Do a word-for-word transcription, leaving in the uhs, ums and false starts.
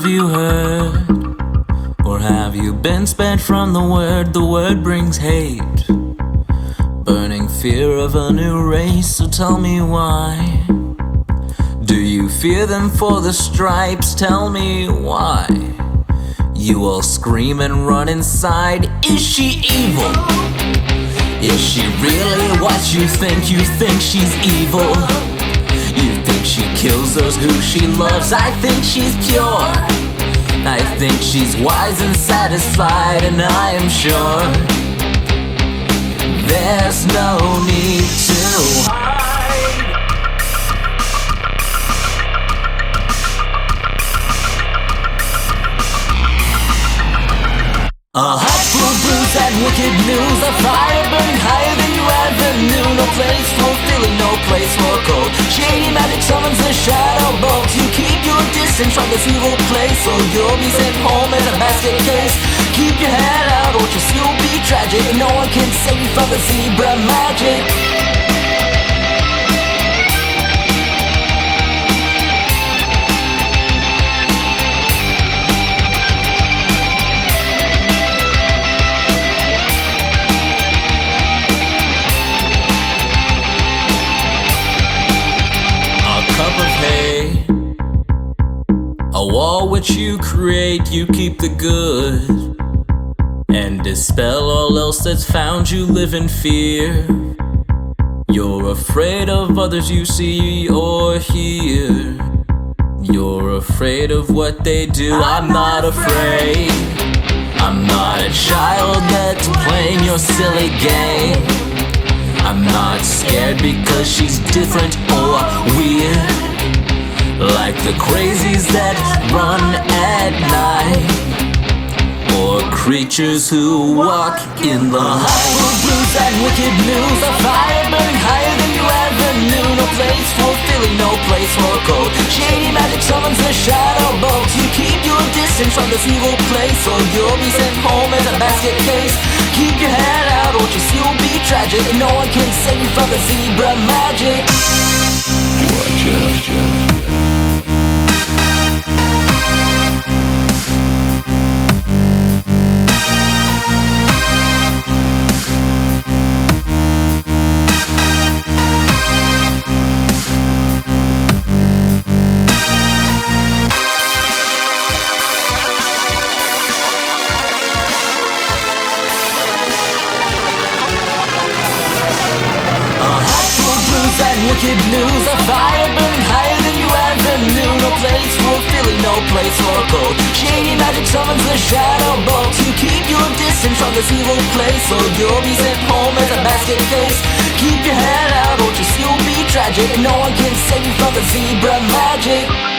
you heard? Or have you been spared from the word? The word brings hate, burning fear of a new race. So tell me why. Do you fear them for the stripes? Tell me why. You all scream and run inside. Is she evil? Is she really what you think? You think she's evil. You think she kills those who she loves. I think she's pure. I think she's wise and satisfied. And I am sure there's no need to hide. A heart full of blues and wicked news. A fire burning higher than you ever knew. No place for feeling, no place for cold. Shady magic summons a shadow bolt. You keep your distance from this evil place, or you'll be sent home as a basket case. Keep your head out or just you'll be tragic. No one can save you from the zebra magic. A wall which you create, you keep the good, and dispel all else that's found you live in fear. You're afraid of others you see or hear. You're afraid of what they do. I'm not afraid. I'm not a child that's playing your silly game. I'm not scared because she's different or weird, like the crazies that run at night, or creatures who walk in the night. Full of blues and wicked news. A fire burning higher than you ever knew. No place for feeling, no place for cold. Shady magic summons a shadow bolt. You keep your distance from this evil place, or you'll be sent home as a basket case. Keep your head out or just you'll be tragic. No one can save you from the zebra magic. Watch out. Wicked news. A fire burning higher than you ever knew. No place for feeling, no place for cold. Shady magic summons a shadow bolt. You keep your distance from this evil place, or you'll be sent home as a basket case. Keep your head out or just you'll be tragic. No one can save you from the zebra magic.